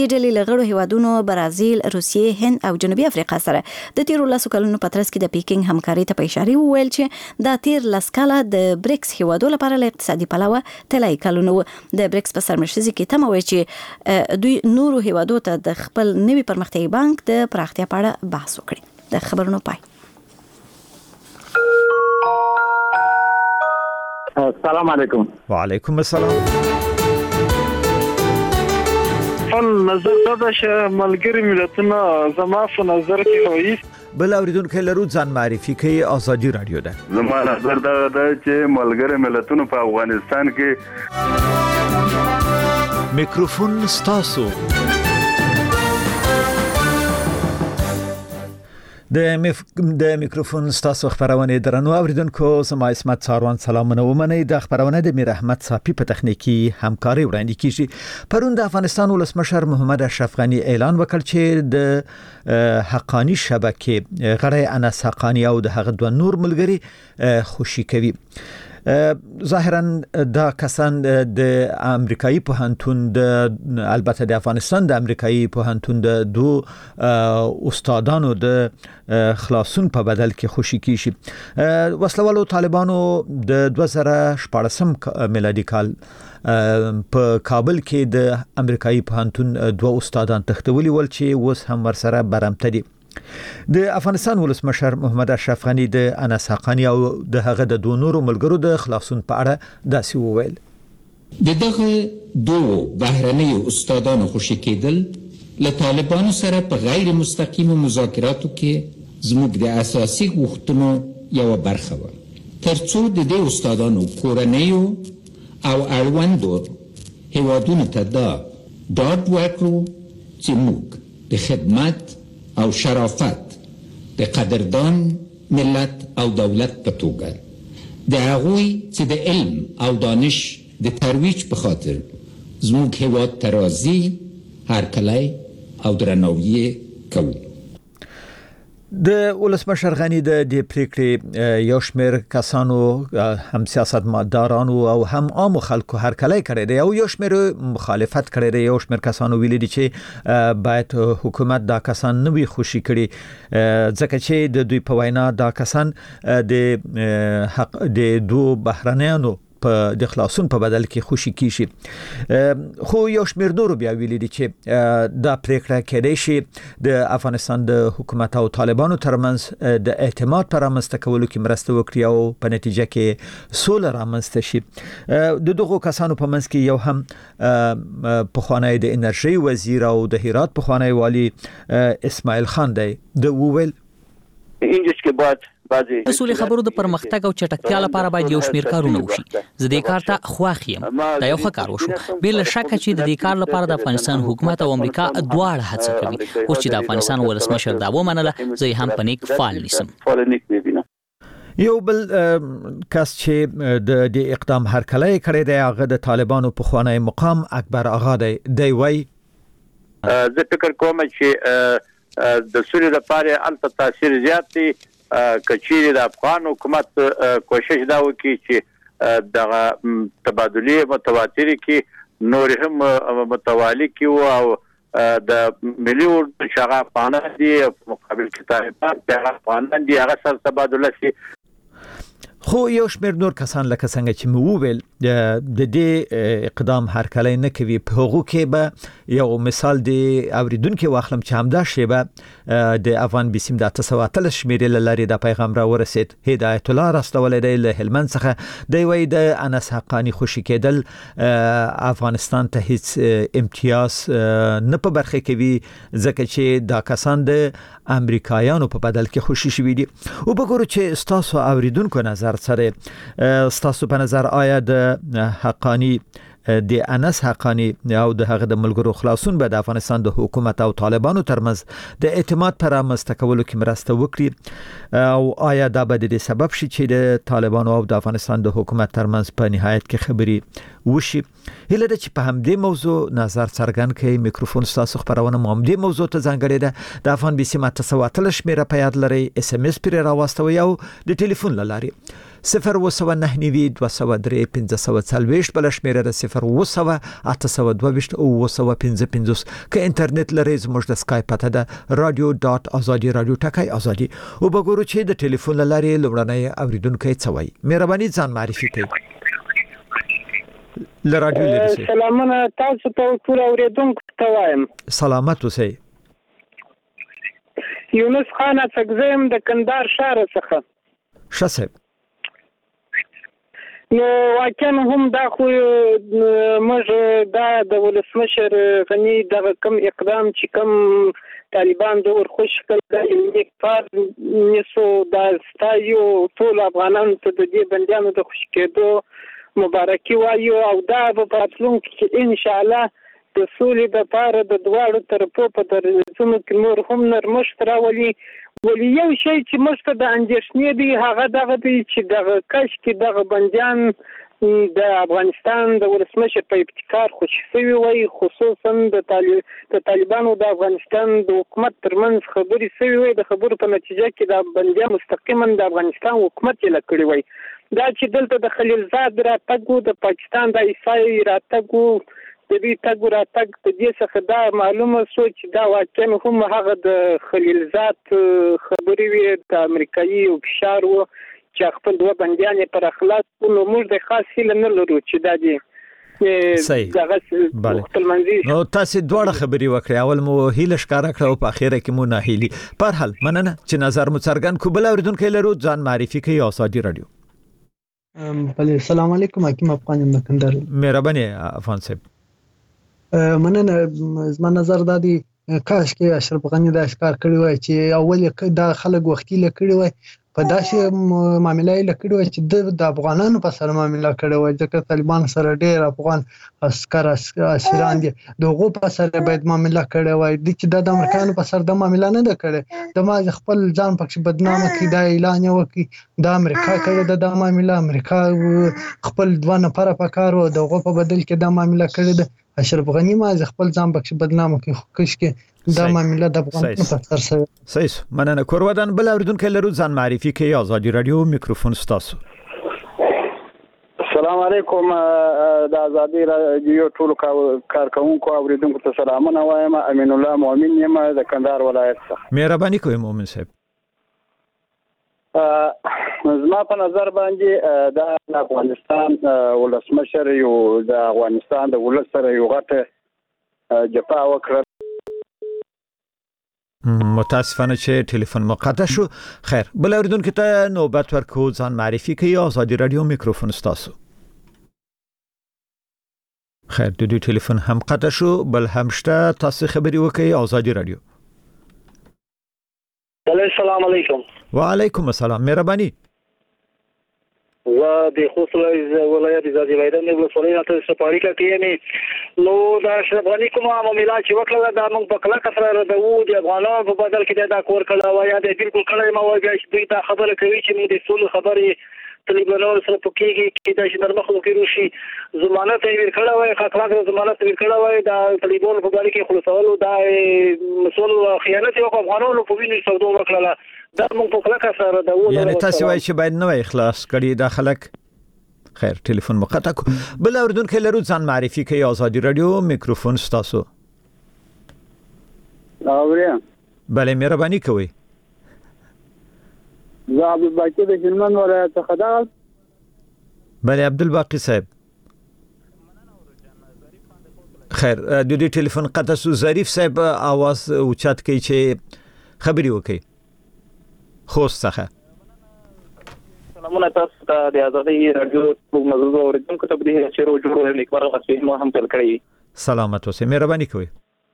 ډلې له غړو هیوادونو برازیل، روسیې، هند او جنوبي افریقا سره د تیرو 10 کلونو په ترڅ کې د پیکینګ همکاري ته په اشاره وویل چې دا تیر 10 کاله د بریکس هیوادو لپاره له اقتصادي پلوه طلایي کلونه و. د بریکس په سرمشرۍ کې تمه وي چې دوی نورو هیوادو ته د خپل نوي پرمختیايي بانک د پراختیا په اړه بحث وکړي. د خبرونو پای. السلام علیکم. وعلیکم السلام. نظر دا چې ملګری ملتونه زما په نظر کې هویس بل اوریدونکو لرو ځان معرفي کوي. ازادي رادیو ده. زما نظر دا چې ملګری ملتونه په افغانستان کې میکروفون ستاسو. د میکروفون ستاسو خبرونه درنو اوریدونکو زما اسمت ساروان سلامونه ومنئ. د خبرونه د میر احمد صافي په تخنیکی همکاري وړاندې کیږي. پرون د افغانستان ولسمشر محمد اشرف غنی اعلان وکړ چې د حقانی شبکې غړي انس حقانی او د هغه دوه نور ملګری خوشي کوي. ظاهرا دا کسان د امریکایي پوهنتون د البته د افغانستان د امریکایي پوهنتون د دو استادانو د خلاصون په بدل کې خوشي کیږي. وسلوالو طالبانو د 2014 میلادي کال په کابل کې د امریکایي پوهنتون دوه استادان تختولي ول چې اوس هم ورسره برمته دي. د افغانستان ولسمشر محمد اشرف غنی د انس حقانی او د هغه د دوه نورو ملګرو د خلاصون په اړه داسې وویل. دغه دوه بهرنۍ استادانو خوشي کېدل له طالبانو سره په غیر مستقیم مذاکراتو کې زموږ د اساسي غوښتنو یو برخه و ترڅو د دې استادانو کورنیو او اړوندو هیوادونو ته دا ډاډ ورکړو چې موږ د خدمت او شرافت د قدردان ملت او دولت په توګه د هغوی چې د علم او دانش د ترویج په خاطر زموږ هیواد ته راځي هرکلی او درناوی کوو. د ولسمشر غنی د دې پریکړې یو شمېر کسانو هم سیاستمدارانو او هم عام خلکو هرکلی کړی دی او یو شمېر مخالفت کړی دی. یو شمېر کسانو ویلي دي چې باید حکومت دا کسان نه وي خوشي کړي ځکه چې د دوی په وینا دا کسان د حق د دوه بهرنیانو په د خلاصون په بدل کې خوشي کیږي. خو یو شمېر نور بیا ویلي دي چې دا پریکړه کېدای شي د افغانستان د حکومت او طالبانو ترمنځ د اعتماد پر رامنځته کولو کې مرسته وکړي او په نتیجه کې سوله رامنځته شي. د دغو کسانو په منځ کې یو هم پخوانی د انرژي وزیر او د هرات پخوانی والی اسماعیل خان دی. د وویل انګلیس کې بعد د سولې خبرو د پرمختګ او چټکتیا لپاره باید یو شمېر کارونه وشي. زه دې کار ته خوښ یم. دا یو ښه کار وشو. بل شک چې د دې کار لپاره د افغانستان حکومت او امریکا دواړه هڅه کوي. اوس چې د افغانستان ولسمشر دا ومنله زه هم په نیک فعال نیسم. یو بل کس چې د دې اقدام هرکلی کړی دی هغه د طالبانو پخوانی مقام اکبر آغا دی. دی وایي زه فکر کوم چې د سولې لپاره البته تاثیر زیات دی. کچېری د افغان حکومت کوشش دا وکړي چې د تبادلې متواتر کې نور هم متوالی کې او د ملي شغا پانه دي مقابل کې طالبان دغه پانه دي هغه سره تبادله شي. خو یو شمېر نور کسان لکه څنګه چې مو وویل د دې اقدام هرکلی نه کوي. په هغو کې به یو مثال دی اوریدونکو واخلم چې همدا شیبه د افغان بیسیم د 913 شمیرې لري د پیغام را ورسید. هدایت الله راستولې دی له هلمند څخه. دی وایي د انس حقانی خوشي کېدل افغانستان ته هیڅ امتیاز نه په برخه کوي ځکه چې دا کسان د امریکایانو په بدل کې خوشي شوي دي. او وګورو چې تاسو اوریدونکو نظر سره ستاسو په نظر آیا د حقانی د انس حقانی او د هغه د ملګرو خلاصون به د افغانستان د حکومت او طالبانو ترمنځ د اعتماد پر رامنځته کولو کې مرسته وکړي او آیا دا به د سبب شي چې د طالبانو او د افغانستان د حکومت ترمنځ په نهایت کې خبري وشي. هله د چې په همدې موضوع نظر څرګند کړي. میکروفون تاسو خبرونه مو همدې موضوع ته ځانګړې ده. د افغان بیسیم 913 شمیره په یاد لري. اس ام اس پر راوستوي او د ټلیفون لاري 02992031540 بل شمیره ده 0808285 که انټرنیټ لري زموږ د اسکایپ پته ده radio.azadi ټکای ازادي او وګورو چې د ټلیفون لارې لوړنۍ اوریدونکو څه وایي. مهرباني ځان معرفي کړئ. لرادیو لري. سلامونه تاسو ته ټول اوریدونکو ته وایم. سلامت اوسئ. یونس خان څنګه د کندهار ښار څخه. شاسه. نو واکن هم دا خو موږ دا د ولسمشر غنی د کوم اقدام چې کوم طالبان د ورخوش کړل یک پار نسو دا ستایو ټول افغانان ته د دې بندیانو د خوش کېدو مبارکي وایو او دا په راتلونکي کې ان شاء الله د سولې د پاره د دواړو طرفو په درځونو کې نور هم نرمښت راولي. ولی یو شی چې موږ ته د اندېښنې دی هغه دغه دی چې دغه کش کې دغه بندیان د افغانستان د ولسمشر په ابتکار خوشي شوي وي، خصوصا د طالبانو د افغانستان د حکومت ترمنځ خبرې شوي وي. د خبرو په نتیجه کې د بندیان مستقیما د افغانستان حکومت یې لکړی وي. دا چې دلته د خلیلزاد راتګو د پاکستان د عیسای راتګو د دې تګ راتګ په دې څخه دا معلومه شو چې دا واقعا هم هغه د خلیلزاد خبرې وي د امریکایي او فشار و چې خپل دوه بندیان پر اخلاص نو موږ د خاص هیله نه لرو چې دا دي صحیح. نو تاسو دوړه خبري وکړې، اول مو هیله ښکارا کړو په اخیره کې مو نه هیلي. پر حال مننه چې نظر مو څرګند کو. بل اوریدونکو لرو ځان معرفي کوي ازادي رادیو. بله السلام علیکم، حکیم افغان مکندر. مهرباني افغان صاحب. مننه. زما نظر دا دی کاش کې اشرف غنی دا ښکار کړی وای چې اول دا خلک وختي لکړی وای په داسې معاملې لکړی وای چې د افغانانو په سره معاملې کړی وای ځکه طالبان سره ډېر افغان عسكر اسیران دي دغه په سره باید معاملې کړی وای د چې د امریکایانو په سره د معاملې نه ده کړی د ما خپل ځان پکې بدنامه کړي دا اعلان وکړي د امریکا کړی د معاملې امریکا خپل دوه نفر په کار او دغه په بدل کې د معاملې کړی ده. اشرف غنی ما خپل ځان پکې بدنامه کوي خو کښ کې دا معاملې د افغانستان په سر سره. صحیح. مننه. کورودان بل اوریدونکو لرو ځان معرفي کوي. ازادي رادیو میکروفون ستاسو. السلام علیکم. د ازادي رادیو ټول کارکونکو اوریدونکو ته سلامونه وایم. امین الله مؤمن یم د کندهار ولایت څخه. مهرباني کوئ مؤمن صاحب. زما په نظر باندې د افغانستان ولسمشر یو د افغانستان د ولس سره یو غټه جفا وکړه. متاسفانه چې ټلیفون مقطع شو. خیر بل اوریدونکو ته نوبت ورکو. ځان معرفي کوي. ازادي رادیو میکروفون ستاسو. خیر د دې ټلیفون هم قطع شو. بل همشته تاسو خبري وکړئ. ازادي رادیو. السلام علیکم. وعلیکم السلام. مهرباني. و د خوست ولایت زادي وایدن د ولسوالۍ ته سپاریکا کېمه نو دا شربانی کومه معاملات چې وکړه دا موږ په کله کثر د وو د افغانانو په بدل کې دا کور کړه وای دا بالکل کله ما وایي چې دوی دا خبره کوي چې موږ د ټول خبرې طالبانو سره پکېږي چې دا چې درمخ وکړي روشي ضمانت یې ورکړه وای خاطر ضمانت ورکړه وای دا طالبانو په باندې کې خلاصولو دا مسول خیانت یو افغانانو په وینې سودو وکړه. دا موږ په کله کثر د وو یعنی تاسو وایي چې باید نو اخلاص کړي دا خلک. خیر ټلیفون مقطع کو. بل اوریدونکو لرو ځان معرفي کوي. ازادي رادیو میکروفون ستاسو. اوریا. بله مهرباني کوئ. زه عبدالباقی د هلمند ولایت څخه دا. بله عبدالباقی صاحب. خیر د دې ټلیفون قطع شو. ظریف صاحب आवाज اوچت کوي چې خبري وکړي. خوست څخه. سلامونه تاسو ته د ازادي رادیو موضوع اوریدونکو ته به چیرې جوړو لیکوال غوښتي مو هم تل کړی. سلامت اوسئ. مهرباني کوئ.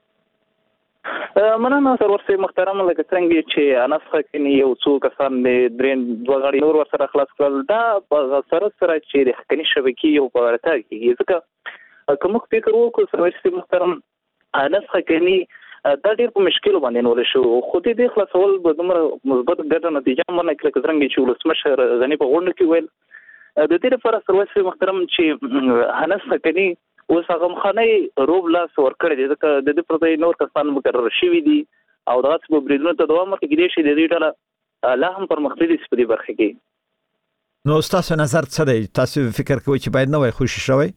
مننه سرورسي محترم لکه څنګه چې انسخه کې یو څو کسان د درین دوه غړي نور ورسره خلاص کړل دا په سره چې د حقيقي شبکې یو په ورته کې ځکه کوم فکر وکړو سرورسي محترم انسخه کې دا ډېر په مشکل باندې نور شو خو دې خلاصول به دومره مثبت ګټه نتیجه مونږ کله څنګه چې ولسمشر غنی په غونډه کې ویل د دې لپاره سرورسي محترم چې انسخه کې اوس هغه مخانه روب لاس ورکړي دي ځکه د دې پردې نور کسان مقرر شوي دي او دا څه بریدونو ته دوام ورکړي شي د دې ډله لا هم پر مخدي سپدي برخه کې نو تاسو نظر څه دی؟ تاسو فکر کوئ چې باید نوې خوشي شوی؟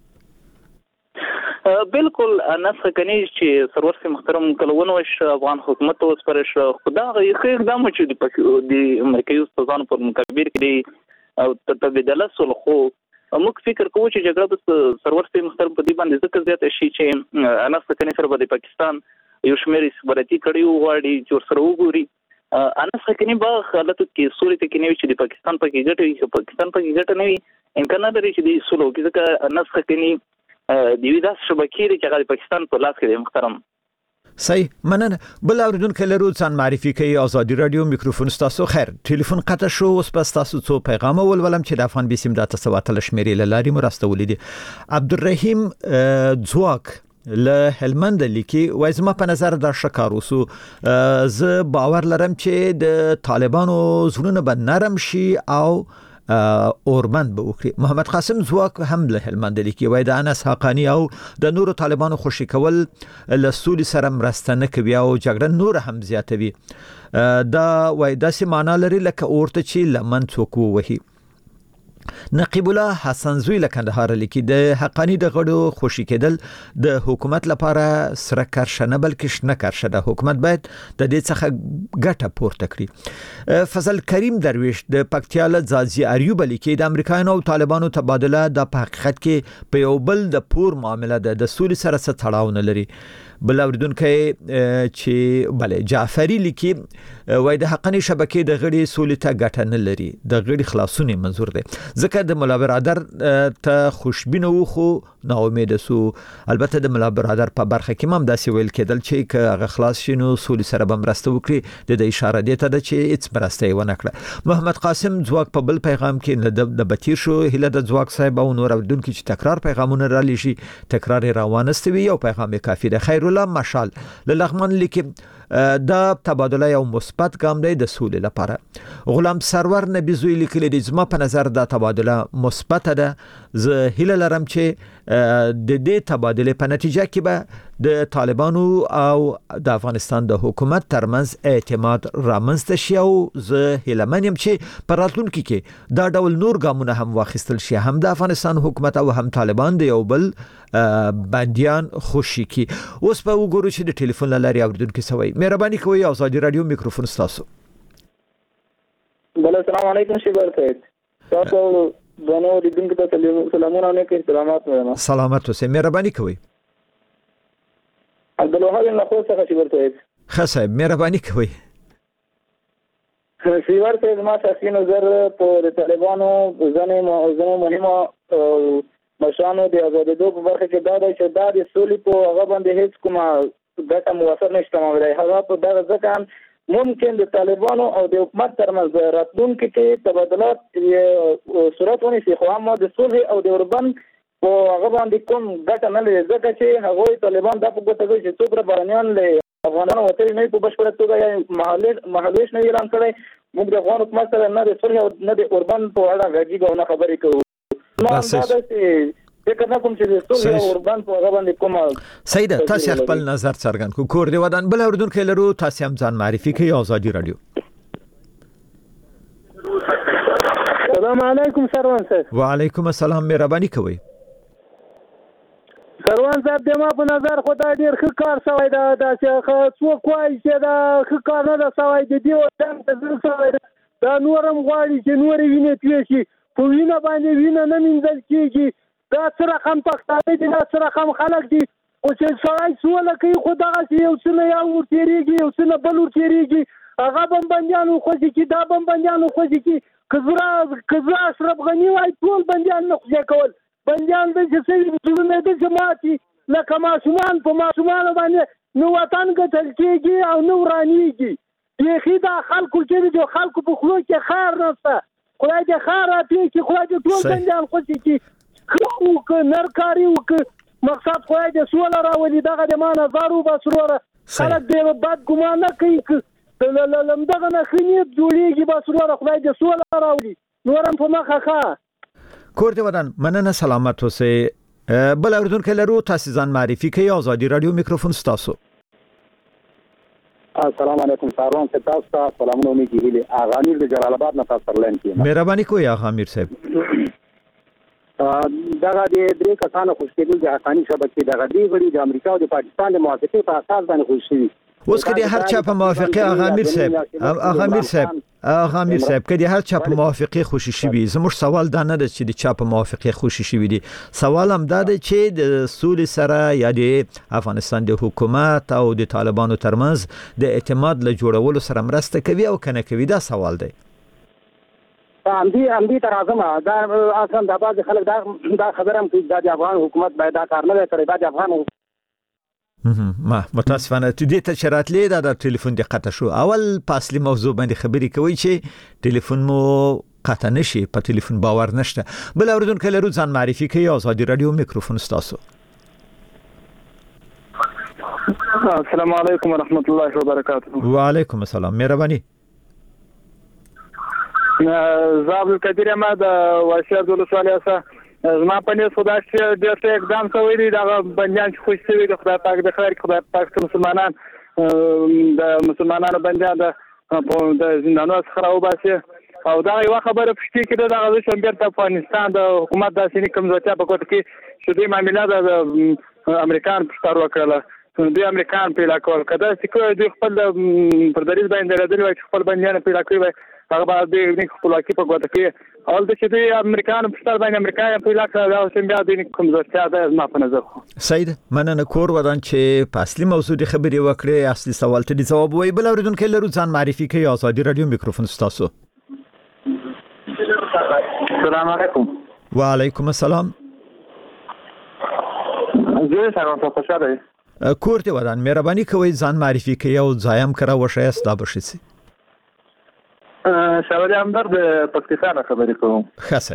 بالکل نسخه کني چې سرور سي محترم کلهونه وش افغان حکومت اوس پرش خدا غي اقدام چې د امریکایي استادانو پر مکبر کړي او تبدل سول خو موږ فکر کوو چې جګړه د سرور سي محترم په دې باندې ځکه زیات شي چې نسخه کني سره د پاکستان یو شمېر استخباراتي کړي وغواړي چې سره وګوري نسخه کني به حالت کې سوري ته کني چې د پاکستان په کې ګټي پاکستان په کې ګټه نه وي امکان نه لري چې د سولو کې ځکه نسخه کني د ویدا شبکې چې هغه پاکستان په لاس کې محترم صحیح مننه. بل اوریدونکو لرو ځان معرفي کوي آزادي رادیو میکروفون تاسو خیر ټلیفون قطع شو اوس پس تاسو څو پیغام ولولم چې د افغان بیسیم د تسواتل شمیرې لاري مرسته ولیدي. عبدالرحیم ځواک له هلمند لیکي وای زما په نظر دا شکار وسو زه باور لرم چې د طالبانو زړونه به نرم شي او اوربند به وکړي. محمد قاسم زواک هم له هلمند لیکي وای د انس حقانی او د نورو طالبانو خوشي کول له سولې سره مرسته نه کوي او جګړه نور هم زیاتوي. دا وای داسې معنا لري لکه اورته چې لمن څوک وهي. نقیب الله حسن زوی له کندهار لیکي د حقانی د غړو خوشي کېدل د حکومت لپاره سره کرشه نه بلکې شنه کرشه د حکومت باید د دې څخه ګټه پورته کړي. فضل کریم درویش د پکتیا له ځاځي اریوب لیکي د امریکایانو او طالبانو تبادله د حقیقت کې په یو بل د پور معاملې د سولې سره څه تړاو نه لري. بل اوریدونکو چې بله جعفری لیکي وای د حقانی شبکې د غړي سولې ته ګټه نه لري د غړي خلاصونه منظور دي ځکه د مولا برادر ته خوشبینه و خو نا امید سو. البته د مولا برادر په برخه کې هم داسې ویل کېدل چې هغه خلاص شینو سولې سره به مرسته وکړي د اشاره دی ته چې هیڅ مرسته ونه کړه. محمد قاسم ځواک په بل پیغام کې د بتیر شو هله د ځواک صاحب او نور اوریدونکو چې تکرار پیغامونه را لشي تکرار روانستوي یو پیغام کافی ده. خیر الله مشال لغمان لیکي دا تبادله یو مثبت ګام دی د سولې لپاره. غلام سرور نبی زوی لیکلی د زما په نظر دا تبادله مثبت ده. زه هیله لرم چې د دې تبادله په نتیجه کې به د طالبانو او د افغانستان د حکومت ترمنځ اعتماد رامنځته شي او زه هیله منم چې په راتلونکي کې دا ډول نور ګامونه هم واخیستل شي هم د افغانستان حکومت او هم طالبان د یو بل بنديان خوشي کی. اوس په وګورو چې د ټلیفون لاري اوریدونکو سوي مهرباني کوئ آزادي رادیو میکروفون تاسو. بل السلام علیکم شیبر صاحب. تاسو دونو لیدونکو ته سلامونه او احترامات وایم. سلامات اوسئ مهرباني کوئ. عبدالوهاب نخو څخه شیبر صاحب. خصایب مهرباني کوئ. شیبر صاحب ما شخصي نظر په طالبانو ځنه مهمه مشانو د آزادېدو په برخه کې دا دی چې دا د سولې په هغه باندې هیڅ کومه ګټه موثر نشته مولای هغه په دغه ځکه ممکن د طالبانو او د حکومت ترمنځ د راتلونکي کې تبادلات صورت ونیسي خو هم د صلح او د اوربند په هغه باندې کوم ګټه نه لري ځکه چې هغوی طالبان دا په ګوته کوي چې څومره بهرنیان له افغانانو وتلي نه په بشپړه توګه یا مهالویش نه اعلان کړی موږ د افغان حکومت سره نه د صلح او نه د اوربند په اړه غږیږو نه خبرې کوو. سیده تاسو خپل نظر څرګند کو کور دی ودان بل اوردونکو لرو تاسو هم ځان معرفي کوي آزادي رادیو. السلام علیکم سروان صاحب. وعلیکم السلام مهرباني کوئ. سروان صاحب د ما په نظر خدای ډیر ښه کار شوی دا چې څوک وایي چې دا ښه کار نه دا شوی د دې وطن ته زړه شوی دا نورم غواړي چې نور وینې توی شي په وینه باندې وینه نه مینځل کېږي. دا سره هم پښتانه دي دا سره هم خلک دي او چې سړی سوله کوي خو دغسې یو څه نه یو ورتېرېږي یو څه نه بل ورتېرېږي هغه بندیان وخوځي کي دا بندیان وخوځي کي که زه اشرف غني وای ټول بندیان نه خوځې کول بندیان داسې سوي زړونه داسې ماتي لکه ماشومان په ماشومانو باندې نه وطن ګټل کېږي او نه ورانېږي. بیخي دا خلکو چې د خلکو په خولو کې خیر نشته خدای دې خیر راپرې کړي خدای دې ټول بندیان خوشي کړي ښه وکړه نرکاري وکړه مقصد خدای دې سوله راولي دغه د ما نظر وبس وروره خلک دې بد ګمان نه کوي دغه نه ښه نیت جوړېږي بس وروره خدای دې سوله راولي نور هم په مخه ښه کور دې ودان مننه سلامت اوسئ. بل اوریدونکو لرو تاسو ځان معرفي کوي آزادي رادیو میکروفون تاسو. السلام علیکم سارون ته تاسو ته سلامونه میږي هلي اغامیر د جلال آباد نه تاسو لین کې مهرباني کوئ اغامیر صاحب دغه د درې کسانو خوشکېدل د حقاني شبکې دغه دی غړي د امریکا او د پاکستان د موافقې په اساس باندې خوشي اوس کدي هر چا په موافقه اغامیر صاحب کدي هر چا په موافقه خوشي شي زموږ سوال دا نه ده چې د چا په موافقه خوشي شي دي سوال هم دا ده چې د سولې سره یا د افغانستان د حکومت او د طالبانو ترمنځ د اعتماد له جوړولو سره مرسته کوي او کنه کوي دا سوال دی امدی تر اعظم دا اصلا د بعض خلک دا خبره هم کوي د افغان حکومت باید دا کار نه کوي د افغان ما متاسفانه ته دې ته شراتلې دا ټلیفون دی قطع شو اول پاسلی موضوع باندې خبرې کوي چې ټلیفون مو قطع نشي په ټلیفون باور نشته بل اوردونکو لرو ځان معرفي کوي آزادي رادیو میکروفون ستاسو السلام علیکم ورحمت الله وبرکاته وعلیکم السلام مهرباني زابل کبیر ما د واشر د ولسوالیاسه زما په نس خدای چې د اقدام کوي دا بندیان خوش شوی د خدای پاک د خیر خدای پاک مسلمانان د مسلمانانو بندیان د زندانونو څخه راوباسي او دا یو خبره پښتې کې دا غوښ هم بیرته افغانستان د حکومت د سینې کمزورتیا په کوټ کې شو د معاملې د امریکایان پښتار وکړه د امریکایان په علاقه کده چې کوی د خپل پر دریز باندې راځي چې خپل بندیان په علاقه وي هغه باندې د خپلواکي په کوټ کې اول د چې د امریکایان پښتار باندې امریکای په علاقه دا اوس بیا د کمزورتیا د ما په نظر سید مننه کور ودان چې په اصلي موضوع د خبرې وکړې اصلي سوال ته جواب وای بل اوریدونکو لرو ځان معرفي کوي آزادي رادیو میکروفون ستاسو السلام علیکم وعلیکم السلام زه څنګه تاسو ښه کور ته ودان مهرباني کوئ ځان معرفي کوي او ځایم کرا وشي استا بشي شاوري همدرد پاکستان خبرې کوم خاصه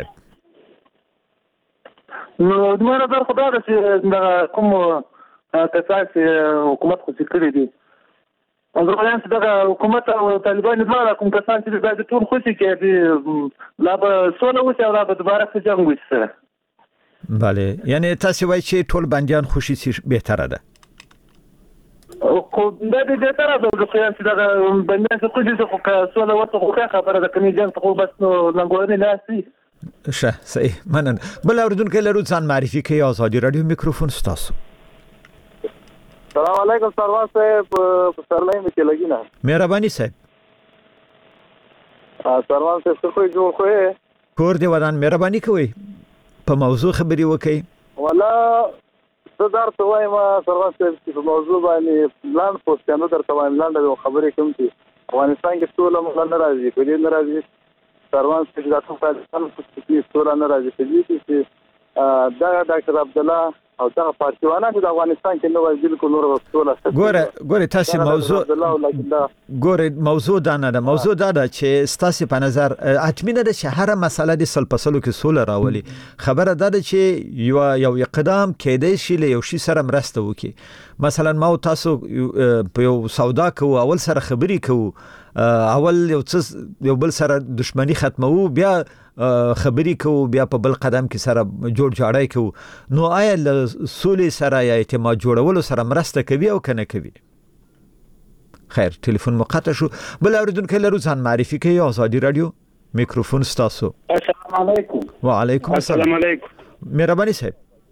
نو د مې نظر خدای چې کوم تاساس حکومت خو کړی دي اندرونه چې دا حکومت او طالبان دواړه کوم کسان چې د ټول خوشي کې لا به سونه وسه او لا به دوباره څه جنگ وشي bale یعنی تاسو وایي چې ټول بنديان خوشي سي بهتره ده خو دا د دې تر څو د خیال چې دا بندیان څه کوي چې خو سوال ورته خو خبره ده کني جنگ خو بس نو لنګورنی ناسي شه صحیح منن بل اوردونکو لرو ځان معرفي کوي آزادي رادیو میکروفون ستاسو السلام علیکم سروان صاحب سرلایم کې لګینا مهرباني صاحب سروان صاحب څه کوي جوړ خو کور دی ودان مهرباني کوي په موضوع خبري وکي ولا صدر ته وایم سروان صاحب په موضوع باندې لاند پوسټانو درته وایم لاند خبرې کوم چې افغانستان کې ټول موږ نه راځي په دې نه راځي سروان صاحب دا ټول کې ټول نه راځي چې دا ډاکټر عبد الله او دا پارتیوانا چې د افغانستان کې نو بالکل نور وسوله ګوره تاسو موضوع دا نه ده موضوع دا ده چې تاسو په نظر اټمینه د شهر مسله د سلپسلو کې سول راولي خبره ده چې یو اقدام کېدای شي له یو شي سره مرسته وکي مثلا ما تاسو په یو سودا کو اول سره خبري کو اول یو بل سره دښمنی ختمو بیا خبري کو بیا په بل قدم کې سره جوړ جاړای کو نو آیا سولې سره یا اعتماد جوړولو سره مرسته کوي او کنه کوي خیر ټلیفون مقطع شو بل اوریدونکو لرو ځان معرفي کوي آزادي رادیو میکروفون ستاسو السلام علیکم وعلیکم السلام علیکم مهرباني صاحب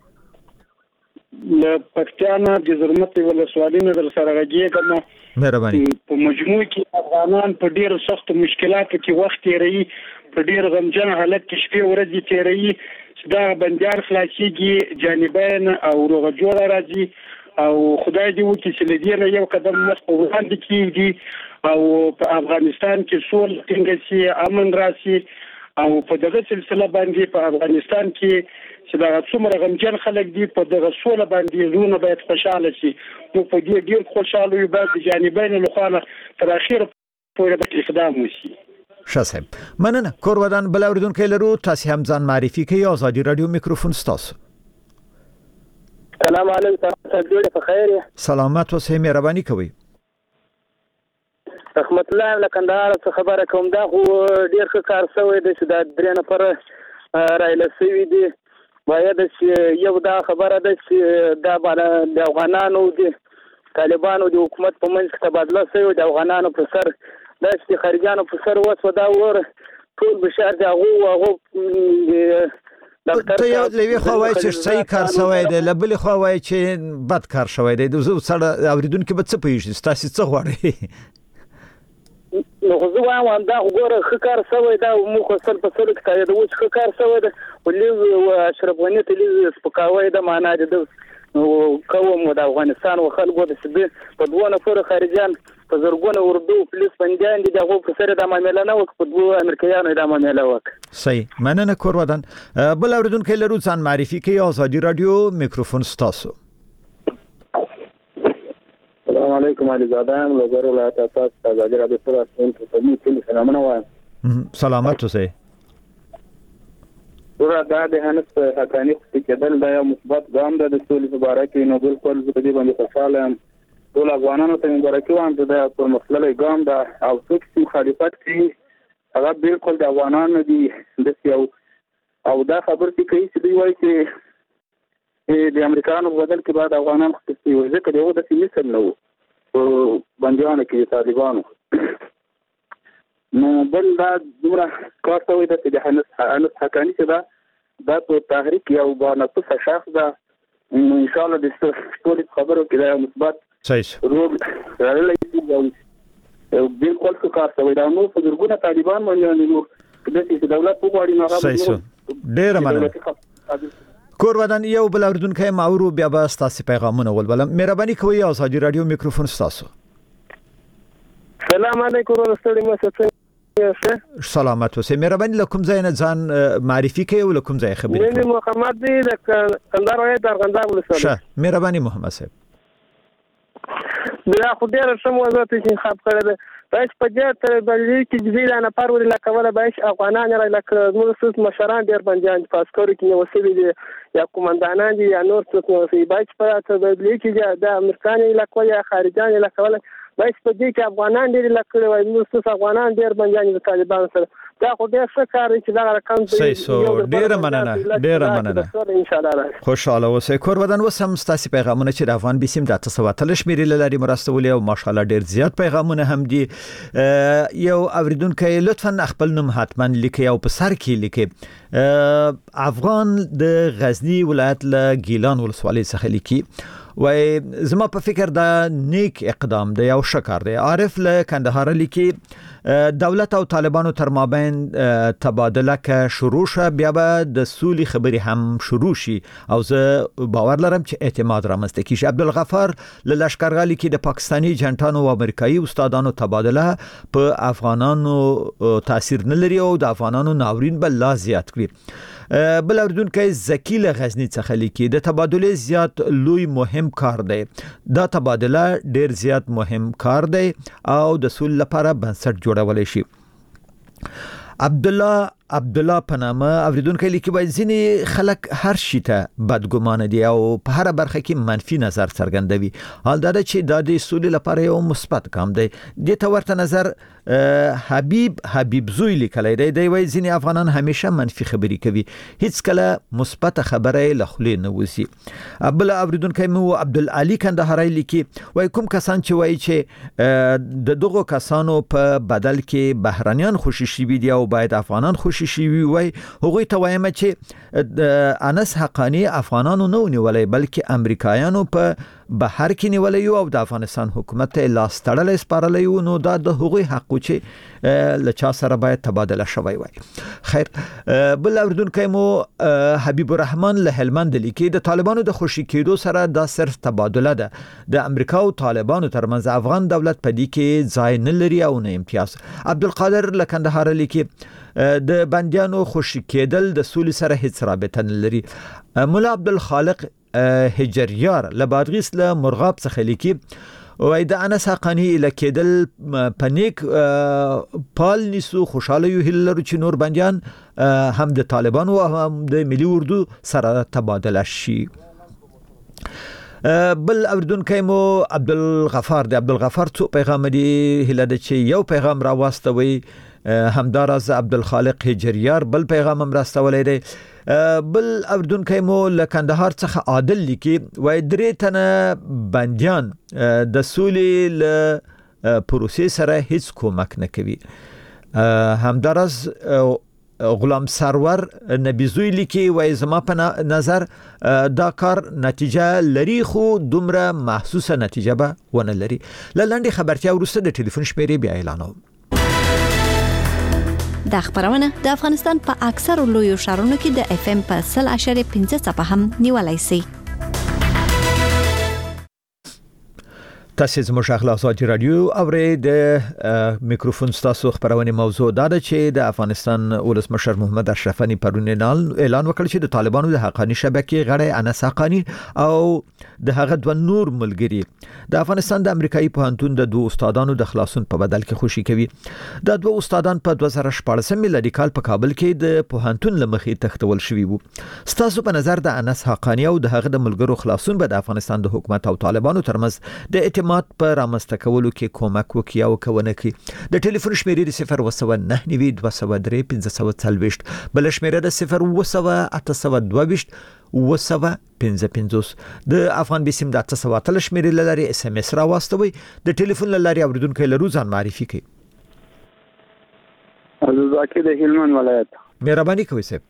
له پښتانه د ضرورت ولسوالینو در سره غږیږم مهرباني په مجموع کې افغانان په ډیر سخت مشکلاتو کې وخت تیري په ډیر غمجن حالت کې شپې ورځې تیري دا بندیان خلاصيږي جانبین او روغ جوړ راځي او خدای دې وکړي چې لدې یو قدم مخ وړاندې کیږي او په افغانستان کې سول څنګه سي امن راسي او په دغه سلسله باندې په افغانستان کې چې دا څومره غمجن خلک دي په دغه سول باندې زونه باید خوشاله شي نو په دې ډیر خوشاله یو باید جانبین له خانه تر اخر پورې د اقدام وشي شاسب مننه کور ودان بل اوریدونکو لرو تاسو هم ځان معرفي کوي آزادي رادیو میکروفون ستاسو سلام علیکم تاسو په خیر سلامات اوسئ مهرباني کوي رحمت الله لکندار څه خبره کوم دا خو ډیر ښه کار شوی دی چې دا درې نفر رايله سوي دي باید چې یو دا خبره ده چې دا باندې د افغانانو دي طالبانو د حکومت په منځ کې تبادله شوی د افغانانو په سر د خارجيانو په سر وسو دا ور ټول بشار دا هغه ته یو لوي خوای چې صحیح کار شوی دی لبل خوای چې بد کار شوی دی زه سره اوریدونکو به څه پېښ تاسو څه غواړئ نو زه وایم دا وګوره خکار شوی دا مو خو سل په سل کې دا اوس خکار شوی دا ولې اشرف غنی ته لږ سپکاوی دا معنا دي کوم د افغانستان او خلکو د سبي په دوه نفر خارجيان په زرګونه اردو پولیس بنديان دي دغه په سره د معاملې نه وک په دوه امریکایانو د معاملې وک صحیح مننه کور ودان بل اوریدونکو لرو ځان معرفي کوي آزادي رادیو میکروفون ستاسو السلام علیکم علي زادان لوګر ولایت تاسو آزادي رادیو سره تاسو ته مو ټول سلامونه وایم سلامات اوسئ ورته د هنس حقاني کېدل دا یو مثبت ګام ده د سولې په اړه کې نو بالکل په دې باندې خوشاله یم ټول افغانانو ته مبارکي وایم چې دا په مسله ګام ده او څوک مخالفت کوي هغه بالکل د افغانانو دي د یو او دا خبر کوي چې دوی وایي چې د امریکایانو په بدل کې بعد افغانان خپل وي ځکه دغه د مثال نو باندې کې طالبانو نو بل دا دومره کار شوی دی چې د هنس حقاني چې دا په تحریک یو باندې شخص ده ان شاء الله د ټول خبرو کې دا مثبت صحیح رول راځي او بالکل څه کار شوی دا نو په درګونه طالبان باندې نو د دولت په اړه نه صحیح ډیر مننه کور ودان یو بل اردوونکو ماورو بیا به تاسو پیغامونه ولولم مهرباني کوئ آزادي رادیو میکروفون تاسو سلام علیکم ورحمت الله سلامت اوسئ مهرباني لکم ځای نه ځان معرفي کوي او لکم ځای خبرې کوي محمد دی د کندهار ولایت ارغنداب ولسوالۍ ښه مهرباني محمد صاحب بیا خو ډېر سم وضعیت چې خاب کړی دی باید په دې تر بلې کې جزیره نه پر ولې لکوله باید افغانان را لکه موږ مشران ډېر بنديان په عسکرو کې وسیلې دي یا قومندانان دي یا نور څوک وسیلې باید په تر بلې کې د امریکایي لکوله یا خارجان لکوله باید په دې کې افغانان ډېر لکه وایي موږ افغانان ډېر بنديان د طالبانو سره دا خو ډېر ښه کار دی چې دا رقم ډېر مننه ان شاء الله خوشاله اوسئ کور ودان وسم ستاسو پیغامونه چې د افغان بیسیم د 300 شمیرې لري مرستولې او ماشاءالله ډېر زیات پیغامونه هم دي یو اوریدونکو لطفا خپل نوم حتما لیکي او په سر کې لیکي افغان د غزنی ولایت له ګیلان ولسوالۍ څخه لیکي وای زما په فکر دا نیک اقدام دی او شکر دی عارف له کندهار لیکي دولت او طالبانو تر مابین تبادله که شروع شه بیا به د سولې خبرې هم شروع شي او زه باور لرم چې اعتماد رامنځته کیږي عبدالغفار له لشکرغالي کې د پاکستاني جنټانو او امریکایي استادانو تبادله په افغانانو تاثیر نه لري او د افغانانو ناورین بل لا زیات کړي بل اردوونکو زکیل غزنی څخه لیکي د تبادله زیات لوی مهم کار دی دا تبادله ډیر زیات مهم کار دی او د سول لپاره بنسټ جوړول شي عبدالله پنامه اوریدونکو لیکي وای ځینې خلک هر شي ته بدګمان دي او په هر برخه کې منفي نظر څرګندوي حال دا چې د سولې لپاره یو مثبت ګام دی د تورته نظر حبیب زوی لیکلی دی وای ځینې افغانان همیشه منفي خبرې کوي هیڅ کله مثبت خبره له خولې نه وځي بل اوریدونکو مو عبدالعلی کندهاری لیکي وای کوم کسان چې وای چې د دغه کسانو په بدل کې بهرانيان خوشي شي دي او باید افغانان خوشي شي وای هغوی ته وایم چې انس حقانی افغانانو نه ونیولای بلکې امریکایانو په بهر کې نیولای او د افغانستان حکومت ته لاس تړل سپارلای نو دا د هغوی حق چې لچا سره باید تبادله شوی وای خیر بل اردوونکو مو حبیب الرحمن له هلمند لیکي د طالبانو د خوشی کېدو سره دا صرف تبادله ده د امریکا او طالبانو ترمنځ افغان دولت په دې کې ځای نه لري او نه امتیاز عبدالقادر له کندهار لیکي د بندیانو خوشی کېدل د سولې سره هیڅ رابطه نه لري مولا عبدالخالق هجریار له بادغیس له مرغاب څخه لیکي وای د انس حقانی لکېدل پنیک پال نیسو خوشاله یو هلر چې نور بندیان هم د طالبانو او هم د ملي اردو سره تبادله شي بل اردوونکو مو عبدالغفار څو پیغام دی هله د چې یو پیغام را واستوي همدار از عبدالخالق هجریار بل پیغام هم راستولای دی بل اردوونکو مو له کندهار څخه عادل لیکي وای درې تنه بنديان د سولې له پروسې سره هیڅ کومک نه کوي. همدارس غلام سرور نبیزوی لیکي وای زما په نظر دا کار نتیجه لري خو دومره محسوسه نتیجه به ونه لري. لنډي خبرتیا ورسته د ټلیفون شمیرې بیا اعلانوم. دا خبرونه د افغانستان په اکثر لویو ښارونو کې د اف ام په 100.5 څپه هم نیولای شي. تاسو زموږ اخلاق ازادي رادیو اورئ. د میکروفون تاسو خبرونه موضوع دا ده چې د افغانستان ولسمشر محمد اشرف غنی پرون اعلان وکړ چې د طالبانو د حقانی شبکې غړي انس حقانی او د هغه دوه نور ملګری د افغانستان د امریکایي پوهنتون د دوه استادانو د خلاصون په بدل کې خوشي کوي. د دوه استادان په 2014 میلادي کال په کابل کې د پوهنتون لمخې تختول شوی وو. تاسو په نظر د انس حقانی او د هغه د ملګرو خلاصون به د افغانستان د حکومت او طالبانو ترمنځ د اعتماد پر رامنځته کولو کې کومک وکړي او کوونه کوي؟ د ټلیفون شمیرې 019923540 بل شمیره د 01822 وسوه 55 د افغان بسم د 800 شمیرې لري اس ام اس را واستوي. د ټلیفون لاري اوریدونکو لرو ځان معرفي کوي. زاکی د هلمند ولایت. مهرباني کوئ صاحب.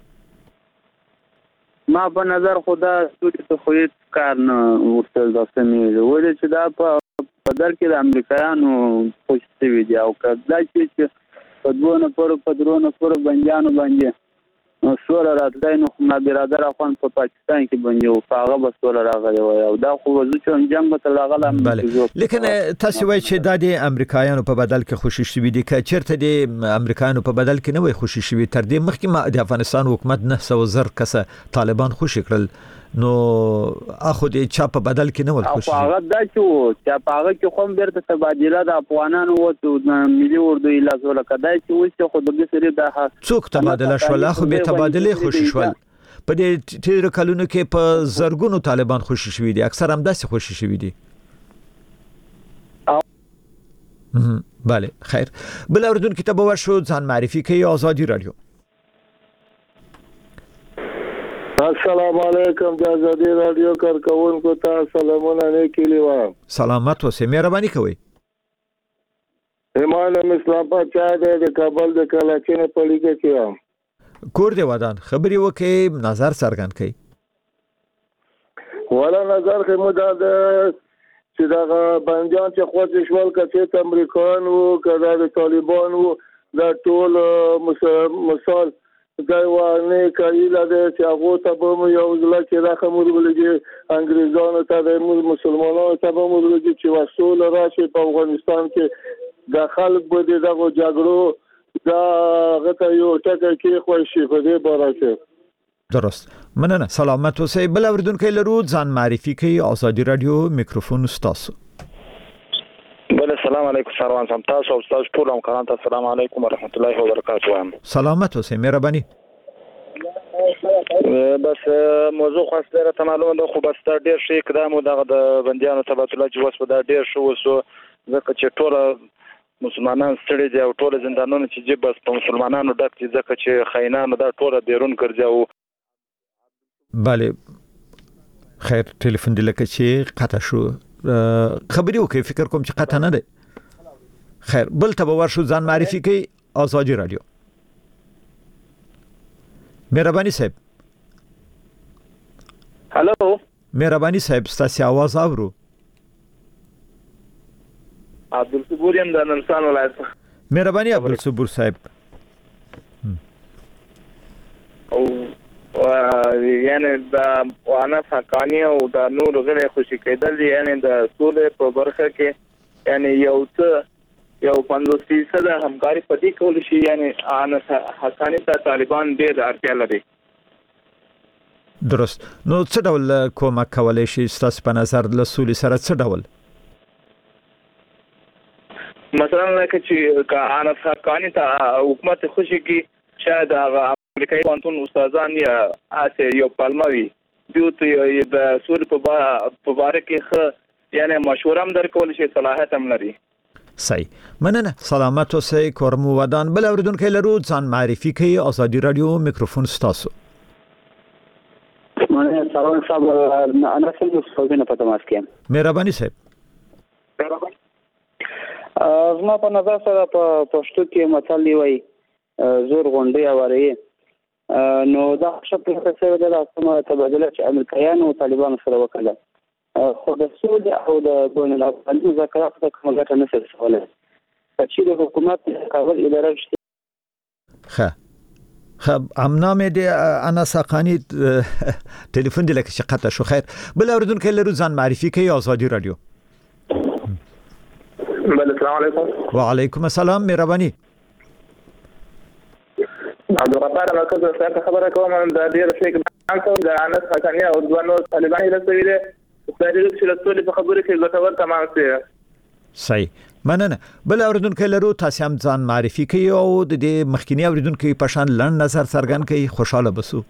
ما په نظر خدا څه خو هیڅ کار نه ورته ځسمې وایي چې دا په در کې د امریکایانو پوښتنه وی دی او کله چې په دوه په درونه پر بنجانو باندې سوره راتلای نو ما برادر افغان په پاکستان کې باندې او هغه به سوره راغلی وای او دا خو وځو چې جنگ به تلاغله. بله لیکن تاسو وایي چې د امریکایانو په بدل کې خوشی شوی دي که چیرته د امریکایانو په بدل کې نه وای خوشی شوی تر دې مخکې د افغانستان حکومت 900 کسه طالبان خوشی کړل نو اخو دې چا په بدل کې نه ول خوشی. هغه دا چې په هغه کې خو بیرته تبادله د افغانانو او ملي اردو اله زول کدای چې وځي خو د سری د څوک تبادله شول خو به تبادله خوشی شول. په دې تیر کلونو کې په زرګونو طالبان خوشی شوی دي اکثر هم داسې خوشی شوی دي. بله خیر. بل اردن کتاب ورشو ځان معرفي کوي. آزادی رادیو. السلام علیکم د آزادی رادیو کارکونکو ته سلامونه نیکی لیوام. سلامت اوسئ. مهرباني کوئ. ایمان اسلام پاچا د کابل د کلاچین په لیګه کې یم. کور دی ودان خبري وکي نظر څرګند کړي. ولا نظر کې مو دا چې دا بنجان چې خوښ شول کچې امریکایان وو کدا د طالبان وو دا ټول مثال دا ونه کایله د چې هغه ته به یو ځل چې راخه مور ولګي انګريزانو ته د مسلمانانو ته به مور ولګي چې وسول راشي په افغانستان کې د خلک به دغه جګړو دا غته یو ټکر کې خوشي په دې باره کې. درست. مننه. سلامت اوسئ. بل اوریدونکو لرو ځان معرفي کوي. آزادی رادیو میکروفون تاسو. بله السلام علیکم سروان سم تاسو او تاسو ټول همکاران ته السلام علیکم ورحمت الله وبرکاته. سلامت اوسئ. مهرباني. بس موضوع خاص لري ته معلومه ده خو بس ډیر شي اقدام دغه د بنديانو تبادله چې وس په دا ډیر شو وسو ځکه چې ټول مسلمانان ستړي دي او ټول زندانونو چې جيب بس په مسلمانانو ډک دي ځکه چې خاينانو دا ټول بیرون ګرځاو. بله خیر. ټلیفون دی لکه چې قطع شو. خبري وکي فکر کوم چې قطع نه ده. خیر. بل ته ورشو ځان معرفي کوي. آزادی رادیو. مهرباني صاحب. هالو. مهرباني صاحب ستاسو आवाज اورو. عبدالصبور یم د نورستان ولایت. مهرباني عبدالصبور صاحب. او یعنی د وانا حقانی او د نور غیر خوشی کېدل یعنی د سولې په برخه کې یعنی یو 50% همکاري پدې کول شي یعنی ان حقانی ته طالبان ډېر اړتیا لري. درست. نو څه ډول کومک کولای شي تاسو په نظر له سولې سره څه ډول؟ مثلا لکه چې ان حقانی ته حکومت خوشي کې شاید هغه امریکایي پوهنتون استادان یا اسه یو پالموي دوی د سولې په باره کې یعنی مشوره هم درکول شي صلاحیت هم لري. صحیح. مننه. سلامت اوسئ. کورمو ودان. بل اوریدونکو لرو ځان معرفي کوي. آزادی رادیو میکروفون تاسو. من سلام صاحب انا څنګه څنګه په تماس کې مهرباني صاحب زما په نظر سره په پښتو کې متل دی وای زور غونډي اوري نو دا شپه څه د لاسمه تبادله چې امریکایانو او طالبانو سره وکړه خو د سود او د بین الافغاني مذاکرات ته کومه ګټه نه سرسوله چې د حکومت کابل اداره شته خب امنامه دی انا ساقانی تلیفون دی لکه قطع شو. خیر بل اوردون که لرو زن معرفی که آزادی رادیو. بله السلام علیکم. و علیکم السلام مهربانی. عبدالغفار مرکز سیاست خبره کوم د دې رسېک بانکو د انس حسنی او دوانو طالبان رسوي دي د دې چې رسول په خبره کې ګټور تمام شي. صحیح مننه. بل اوردونکو لرو تاسو هم ځان معرفي کوي او د دې مخکینی اوردونکو په شان لړ نظر څرګند کوي خوشاله بسو.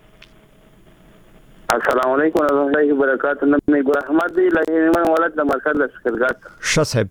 السلام علیکم ورحمۃ اللہ وبرکاتہ. نن ګور احمد دی لهمن ولادت د مرکز لشکرګات صاحب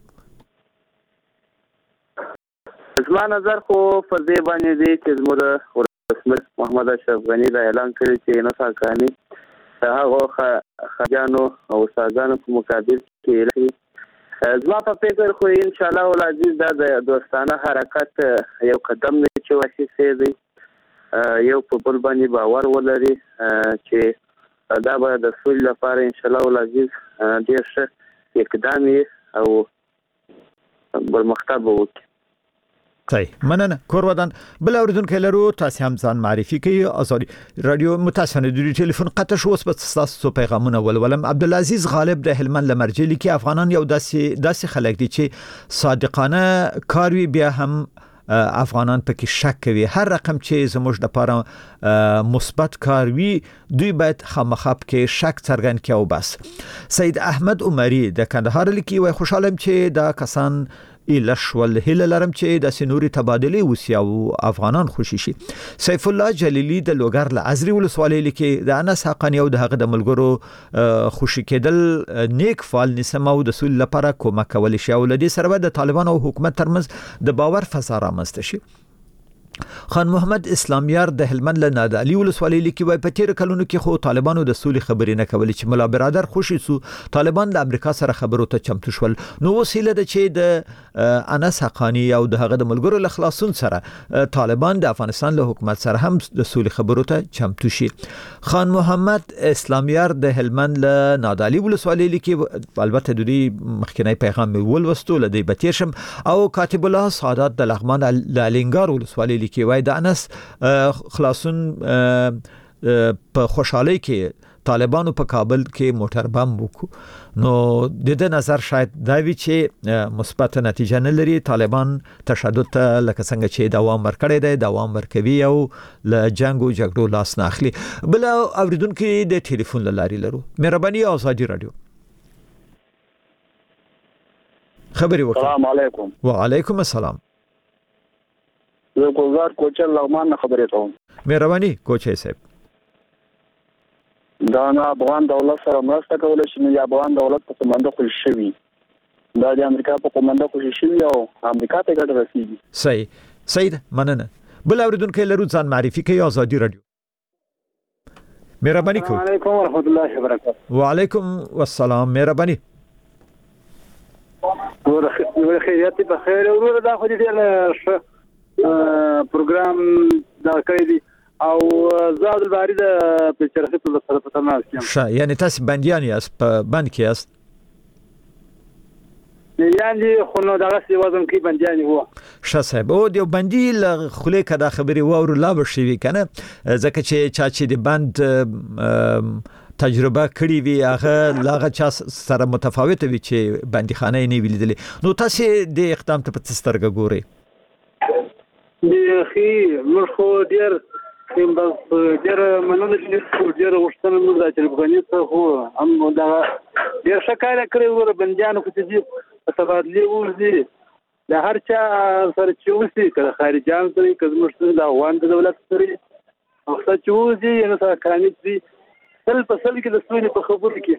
زما نظر خو پر دې باندې دی چې زموږ رسمت محمد اشرف غنی دا اعلان کړی چې نو ساکانی هغه خجانو او ساګانو په مقابل کې لري. زما په فکر خو ان شاء الله العزیز دا د دوستانه حرکت یو قدم دی چې وشي سي دی یو په بل باندې باور ولري چې دا به د سولې لپاره ان شاء الله العزیز ډیر ښه اقدام او برمختګ وکړي. صحیح مننه. کور ودان بل اوردونکو لرو تاسو هم ځان معرفي کوي آزادي رادیو متاسفانه د ټلیفون قطع شو. اوس په تاسو پیغامونه ولولم. عبدالعزیز غالب د هلمند لمرجلی کې افغانان یو داسې خلک دي چې صادقانه کاروي بیا هم افغانان پکې شک کوي. هر رقم چې زموږ د پاره مثبت کاروي دوی باید خامخاب کې شک څرګند کړي او بس. سید احمد عمری د کندهار لیکي وای خوشاله چې دا کسان ایلشول هله لرم چې د سنوري تبادله وسی او افغانان خوشی شي. سیف الله جلیلی د لوګر لعزري ولسوالۍ لیکي د انس حقانی او د هغه د ملګرو خوشی کېدل نیک فعال نسمه او د سول لپاره کومک کول شي او لدی سره د طالبان او حکومت ترمنځ د باور فضا رامنځته شي. خان محمد اسلامیار د هلمند له نادعلي ولسوالۍ لیکي وای په تیر کلونو کې خو طالبانو د سولې خبرې نه کولې چې ملا برادر خوشی سو طالبان د امریکا سره خبرو ته چمتو شول. نو وسیله د چې د انس حقانی او د هغه د ملګرو له خلاصون سره طالبان د افغانستان له حکومت سره هم د سولې خبرو ته چمتو شي. خان محمد اسلامیار د هلمند له نادعلي ولسوالۍ لیکي البته د دې مخکنی پیغام ولوستو لدی بتیشم او کاتب الله سعادت د لغمان لالینګار ولسوالۍ کې وای د انس خلاصون په خوشحالي کې طالبانو په کابل کې موټر بم وکړو. نو د دې نظر شاید دا وی چې مثبت نتیجه نه لري. طالبان تشدد ته لکه څنګه چې دوام ورکړی دی دوام ورکوي او له جنگ او جګړو لاس نه اخلي. بل اوریدونکو د ټلیفون لاري لرو. مهرباني آزادي رادیو خبري وکړه. السلام علیکم. وعلیکم السلام. زه ګلزار کوچل لغمان نه خبرې کوم. مهرباني کوچې صاحب. دا نه افغان دولت سره مرسته کولای شي نه افغان دولت په کومنده خوشي شي. دا د امریکا په کومنده خوشي شي او امریکا ته ګټه رسیږي. صحیح سید مننه. بل اوریدونکو لرو ځان معرفي کوي آزادي رادیو. مهرباني کوي. السلام علیکم ورحمت الله وبرکاته. وعلیکم السلام مهرباني. ور خیریت په خیر ورور دا خو دې له پروګرام دا کړی دی او زاد الباری د پچرخه په سره په تماس کې یعنی تاسو بنديان یاست په بند کې یاست یعنی خو نو دغه سی وزن کې بنديان وو صاحب او دی بندي خله کدا خبري وور لا بشي کنه ځکه چې چا د بند تجربه کړی وی هغه لاغه چا سره متفاوت وی چې بنديخانه نه ویلیدل. نو تاسو د اقدام ته په سترګه ګوري دی خي موږ خو ډیر بس ډیر مننه چې ډیر وشتنه موږ د افغاني څخه خو هم دا ډیر شکایت کړی ور بنديانو کې چې تبادله وځي د هر چا سره چې وسی کله خارجان سره کله موږ د افغان دولت سره او څه چې وځي نو څه کاني دي تل په سل کې د سولې په خبرو کې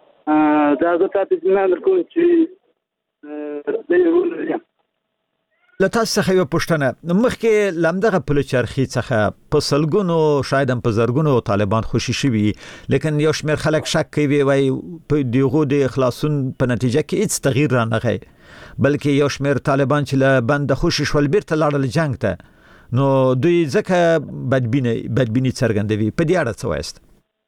دا زه تاسو نه کوم چې د یو لته څخه یو پښتنه مخکې لمدغه پلوچرخي څخه په سلګونو شاید هم په زرګونو طالبان خوشي شوي لیکن یو شمېر خلک شک کوي وای په دیغو د اخلاصون په نتیجه کې هیڅ تغییر را نه غي بلکې یو شمېر طالبان چې له بند خوشي شول بیرته لاړل جنگ ته نو دوی ځکه بدبینی څرګندوي په دې اړه څه وایست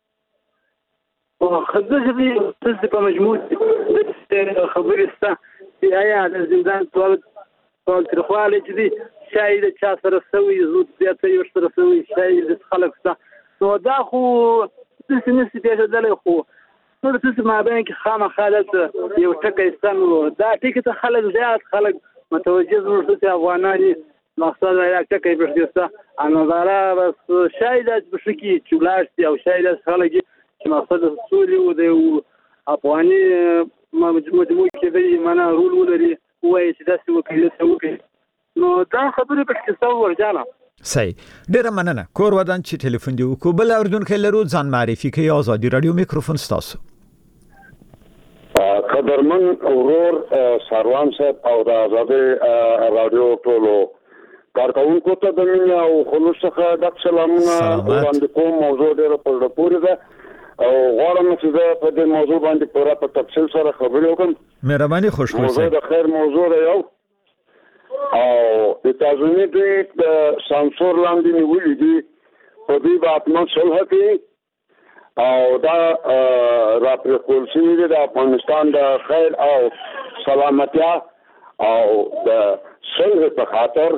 خدای دې په مجموع خبرې ستا یا د زندان ټول تر خواله چې دي شاید چا سره سوي زود زیاته یو سره سوي شاید خلک ستا نو دا خو څه نسي پیژندلای خو نو د څه مابین کې خامخاله یو ټکی سم دا ټکی ته خلک زیات خلک متوجه زموږ ته افغاناني مقصد یا ټکی پرځسته انو دا بس شاید بشکی چولاشتي او شاید خلک چې مقصد سوري او د افغاني مجموعه کې دی معنا رول ولري وای چې داسې وکړي نو دا خبره په څه ورجاله صحیح ډیره مننه کور ودان چې ټلیفون دی وکړو بل اوردونکو لرو ځان معرفي کوي آزادي رادیو میکروفون ستاسو قدرمن اورور سروان صاحب او د آزادي رادیو ټولو کارکونکو ته د مینه او خلوص څخه د سلامونه وړاندې کوم موضوع ډیره په پوره ده او غواړم چې دا په دې موضوع باندې پوره په تفصیل سره خبرې وکړم مهرباني خوشحال موضوع د خیر موضوع ده یو او د تاسو د سانسور لاندې نیولې دي په دې باندې صلح کې او دا راپور کول شوی د افغانستان د خیر او سلامتیا او د صلح په خاطر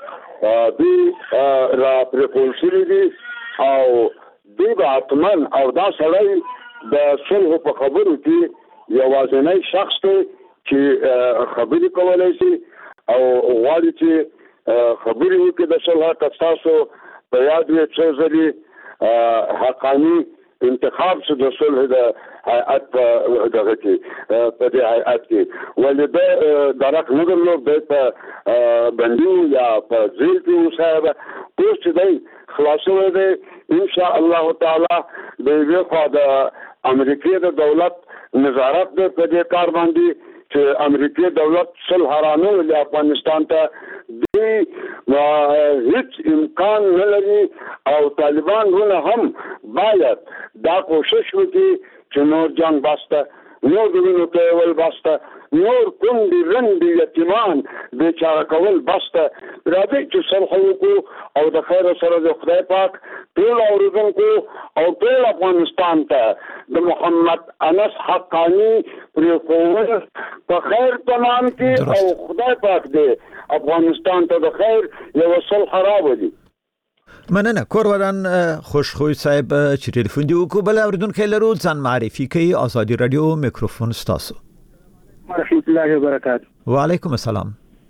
دې راپور کول شوی دي او دی باتمن او دا سړی د صلح په خبرو کې یوازینی شخص دی چې خبرې کولای شي او غواړي چې خبرې وکړي د صلح تاسو په یاد وي چې ځلې حقانی انتخاب څه د صلح د هيئت دغه کې په دې هيئت کې ولې درک نه درلود په بندي یا په ځیل کې وسایبه پوسټ دی خلاصو دی ان شاء الله تعالی د ویخو د امریکای د دولت نظارت د دې کار باندې چې امریکای دولت صلح رانه له افغانستان ته د هیڅ امکان نه لري او طالبان ونه هم باید دا کوشش وکړي چې نور جنگ باسته نور دینو ته ول باسته نور کوندي رندي یتیمان د چا کول باسته راځي چې صلح وکړو او د خیر سره د خدای پاک ټول اوریدونکو او ټول افغانستان ته د محمد انس حقانی پر قوت په خیر تمام کې او خدای پاک دې افغانستان ته د خیر یو صلح راوړي مننه کور ودان خوشخوی صاحب چې ټلیفون دی وکړو بل اوریدونکو لرو ځان معرفي کوي آزادي رادیو میکروفون ستاسو ورحمۃ اللہ وبرکاتہ وعلیکم السلام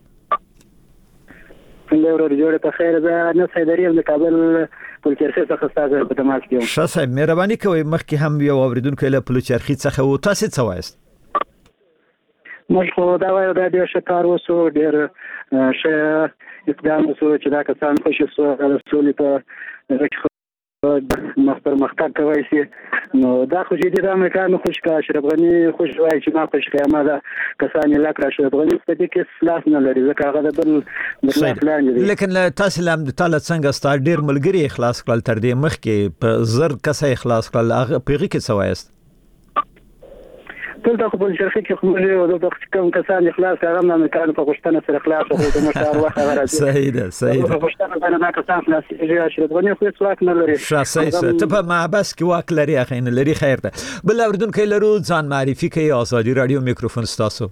څنګه ورته جوړه په خیر ده نه سیدری د کابل پلچرخي څخه تاسو په تماس کې ښه صاحب مهرباني کوئ مخکې هم یو اوریدونکو له پلچرخي څخه و تاسو څه وایست موږ خو دا وایو دا ډېر ښه کار وسو ډېر ښه اقدام وسو چې دا کسان خوشي سو رسولي په مختر مختار کوي سي نو دا خو چې د امریکا نو خوش کا اشرف غنی خوش وای چې ما خوش کړه ما دا کسان لا کړ اشرف غنی په دې کې خلاص نه لري ځکه هغه د بل پلان دی لیکن تاسو لم د تعالی څنګه ستار ډیر ملګری اخلاص کړل تر دې مخ کې په زر کسه اخلاص کړل هغه پیغه کې سوایست ټول دا په شرخي کې خو موږ د کوم کسان اخلاص هغه نه کار په غشتنه سره اخلاص او د مشار وخت راځي صحیح ده صحیح ده په غشتنه باندې دا کسان خلاص کیږي اشرف غنی خو هیڅ واک نه لري صحیح ته په محبس کې واک لري اخ نه لري خیر ده بل اوردونکو لرو ځان معرفي کوي آزادي رادیو میکروفون ستاسو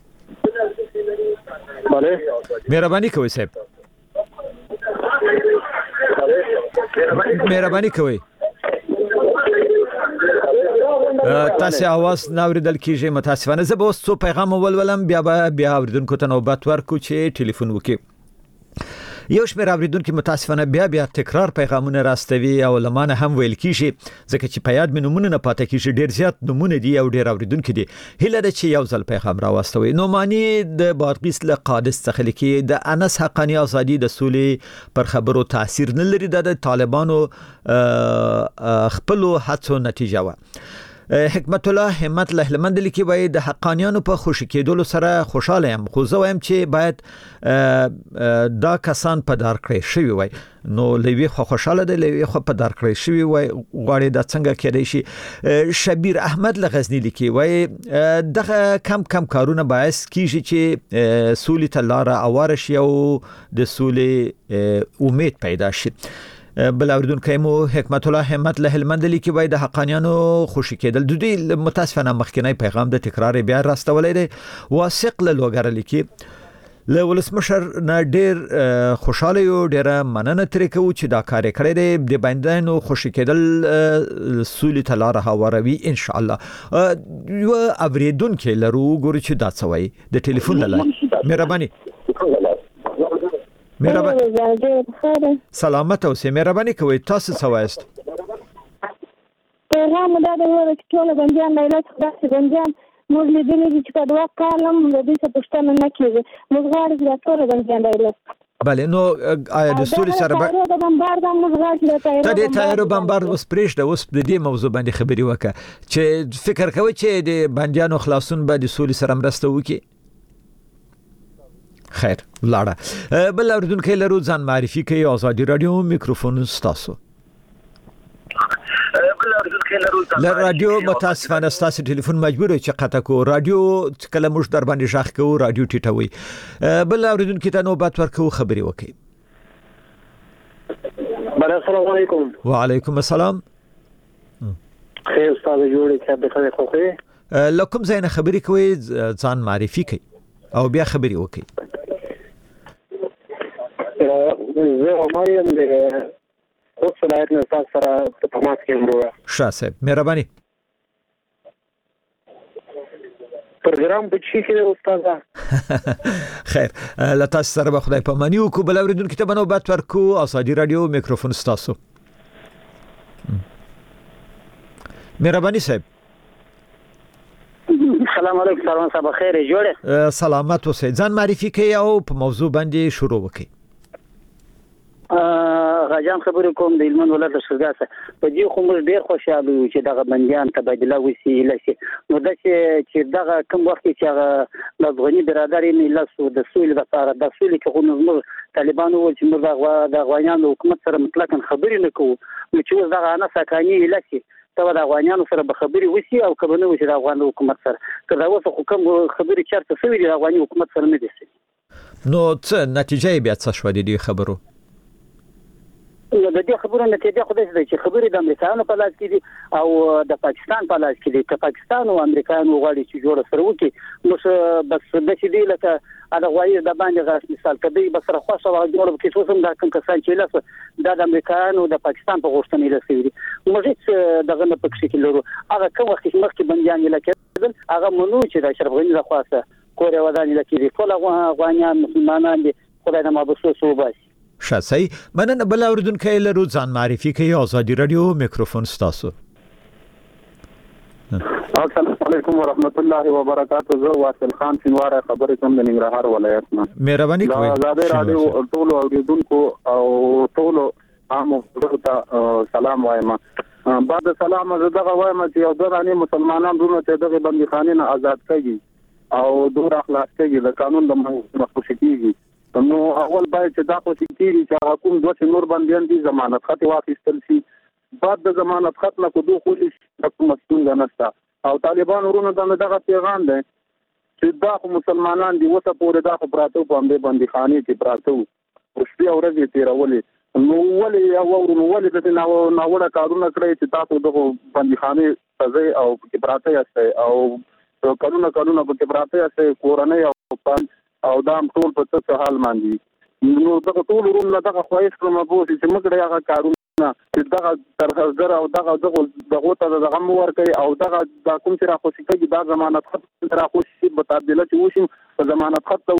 بله مهرباني کوئ صاحب مهرباني کوئ تاسو आवाज ناوریدل کیږي متاسفانه زه به اوس څو پیغام ولولم بیا اوریدونکو ته نوبت ورکو چې ټلیفون وکړي یو شمېر اوریدونکو متاسفانه بیا تکرار پیغامونه راستوي او لمانه هم ویل کیږي ځکه چې په یاد مې نمونه نه پاتې کیږي ډیر زیات نمونه دي او ډیر اوریدونکو دي هله د چې یو ځل پیغام راوستوي نو معنی د بادغیس له قادس څخه لیکي د انس حقانی ازادي د سولې پر خبرو تاثیر نه لري د طالبانو خپل هڅو نتیجه و حکمت الله همت له هلمند لیکي وای د حقانیانو په خوشی کېدلو سره خوشاله یم خو زه وایم چې باید دا کسان په دار کړی شوی وای نو لوي خوشاله دی لوي خو په دار کړی شوی وای غواړي د څنګه کېدای شي شبیر احمد لغزنی لیکي وای دغه کم کارونه باعث کیږي چې سولې ته لار اواره شي او د سولې امید پیدا شي بل اوردونکو مو حکمت الله همت له هلمند لیکي وای د حقانیانو خوشی کېدل د دې متاسفانه مخکنی پیغام د تکرار بیا راستولې دی واثق له لوګر لیکي له ولسمشر نه ډیر خوشاله یو ډیر مننه ترې کوو چې دا کار کړی دی د بندانو خوشی کېدل سولې ته لار هواروي ان شاء الله یو اوریدونکو لرو ګوري چې دا څه وای د ټلیفون لاله مهرباني سلامت اوسئ مهرباني کوئ تاسو څه وایست پیغام دا دی چې ټول بنديان له علاج خدای بنديان موږ لیدلې چې په دوه کالم د دې څه پښتنه نه کیږي موږ غواړو چې ټول بنديان له علاج بله نو آیا د سولې سره د بمبارد موږ غواړو ته د تایرو بمبارد اوس پرېږده اوس د دې موضوع باندې خبرې وکړه چې فکر کوي چې د بنديانو خلاصون به د سولې سره مرسته وکړي خیر لاړه بل اوردونکو لرو ځان معرفي کوي ازادي رادیو میکروفون ستاسو له رادیو متاسفانه ستاسو ټلیفون مجبور چې قطع کو رادیو کله موږ در باندې ښخ کو رادیو ټیټوي بل اوردونکو ته نوبت ورکو خبري وکي السلام علیکم وعلیکم السلام خیر استاد جوړی چې به خبرې خوخه لکم زین خبري کوي ځان معرفي کوي او بیا خبري وکي زه عمریم د اوس ولایت نه تاسو سره په تماس کې یم شاسه مهرباني پروګرام به چی کې استاد خیر لا تاسو سره به خدای په مانی وکړو بل اوریدونکو ته نوبت ورکو ازادي رادیو میکروفون ستاسو مهرباني صاحب سلام علیکم سلام صاحب خیر جوړه سلامت اوسئ ځان معرفي کوي او په موضوع باندې شروع وکړئ غاجان خبرې کوم د هلمند ولایت شګاسه په دې خو موږ ډیر خوشاله یو چې دغه بنديان تبادله وسی لسی نو د چې دغه کوم وخت چې هغه د افغاني برادر نه لاسو د سولې لپاره د سولې کې خو موږ طالبانو ول چې موږ د افغانانو حکومت سره مطلقاً خبرې نه کوو نو چې دغه انا سکاني لسی ته د افغانانو سره به خبرې وسی او کله نو چې د افغان حکومت سره کله اوس حکومت خبرې چارته سوي د افغاني حکومت سره نه دي نو څه نتیجه بیا څه شو د دې خبرو د دې خبرو نتیجه خو دې چې خبرې د امریکایانو په لاس کې دي او د پاکستان په لاس کې دي چې پاکستان او امریکایانو غواړي چې جوړ سره وکړي نو بس د چې دی لکه دا غواړي د باندې غاښ مثال کدی بس سره خاصه جوړ وکړي څه هم دا کوم کسان چې لاس د امریکایانو د پاکستان په غوښتنې لاسي دي موږ هیڅ دغه نه پکې کې لرو هغه کوم وخت چې مخکې بنديان لکه هغه منو چې د اشرف غنی د خاصه کوریا ودانې لکه دي ټول افغانان مسلمانان دي خدای دې مابسوس وباسي شاسي مننه بل اوردونکو لرو ځان معرفي کوي ازادي رادیو میکروفون ستاسو السلام علیکم ورحمت الله وبرکاته زه واصل خان شینواره خبرې کوم د ننګرهار ولایت نه مهرباني کوئ ازادي رادیو ټول اوریدونکو او ټول عام ته سلام وایم بعد سلام زه دغه وایم چې یو ځاني مسلمانان دونه چې دغه بنديخانه نه آزاد کړي او دور اخلاص کړي د قانون د مخکې کیږي نو اول باید چې دا خو سکیری چې حکومت دوه نور بنديان دي ضمانت خط واخیستل شي بعد د ضمانت خط نه کو دوه خولي حکومت څنګه نشته او طالبان ورونو دغه پیغام دی چې دا مسلمانان دي وسه پورې دا خو پراته په باندې بنديخانه کې پراته وشتي اورځي تیرولې نو ولې د ناوړه کارونه کړی چې تاسو دغه بنديخانه سزا او کې پراته یاست او قانون په پراته یاست کورنۍ او دا ټول په څه حال باندې نو دغه ټول ورونه دغه خواهش کوم چې موږ هغه کارونه چې دغه ترخزر او دغه ته دغه مور کوي او دغه د کوم چې راخوشي کوي دا ضمانت خط راخوشي په تبدیل چې وشي په ضمانت خط